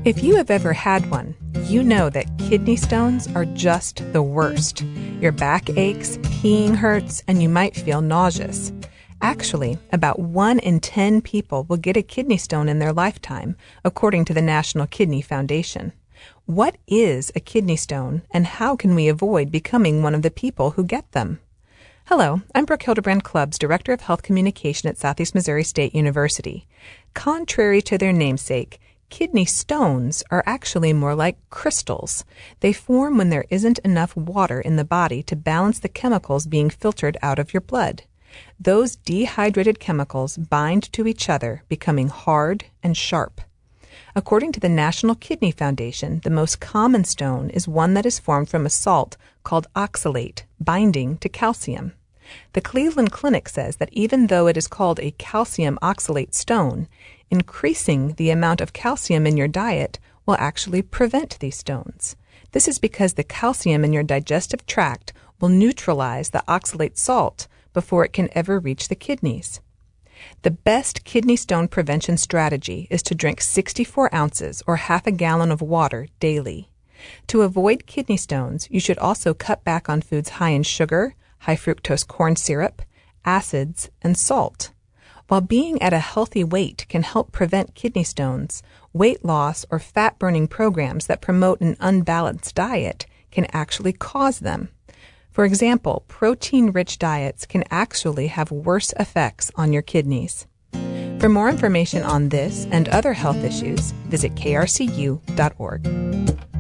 If you have ever had one, you know that kidney stones are just the worst. Your back aches, peeing hurts, and you might feel nauseous. Actually, about 1 in 10 people will get a kidney stone in their lifetime, according to the National Kidney Foundation. What is a kidney stone, and how can we avoid becoming one of the people who get them? Hello, I'm Brooke Hildebrand Clubbs, Director of Health Communication at Southeast Missouri State University. Contrary to their namesake, kidney stones are actually more like crystals. They form when there isn't enough water in the body to balance the chemicals being filtered out of your blood. Those dehydrated chemicals bind to each other, becoming hard and sharp. According to the National Kidney Foundation, the most common stone is one that is formed from a salt called oxalate, binding to calcium. The Cleveland Clinic says that even though it is called a calcium oxalate stone, increasing the amount of calcium in your diet will actually prevent these stones. This is because the calcium in your digestive tract will neutralize the oxalate salt before it can ever reach the kidneys. The best kidney stone prevention strategy is to drink 64 ounces or half a gallon of water daily. To avoid kidney stones, you should also cut back on foods high in sugar, high fructose corn syrup, acids, and salt. While being at a healthy weight can help prevent kidney stones, weight loss or fat-burning programs that promote an unbalanced diet can actually cause them. For example, protein-rich diets can actually have worse effects on your kidneys. For more information on this and other health issues, visit krcu.org.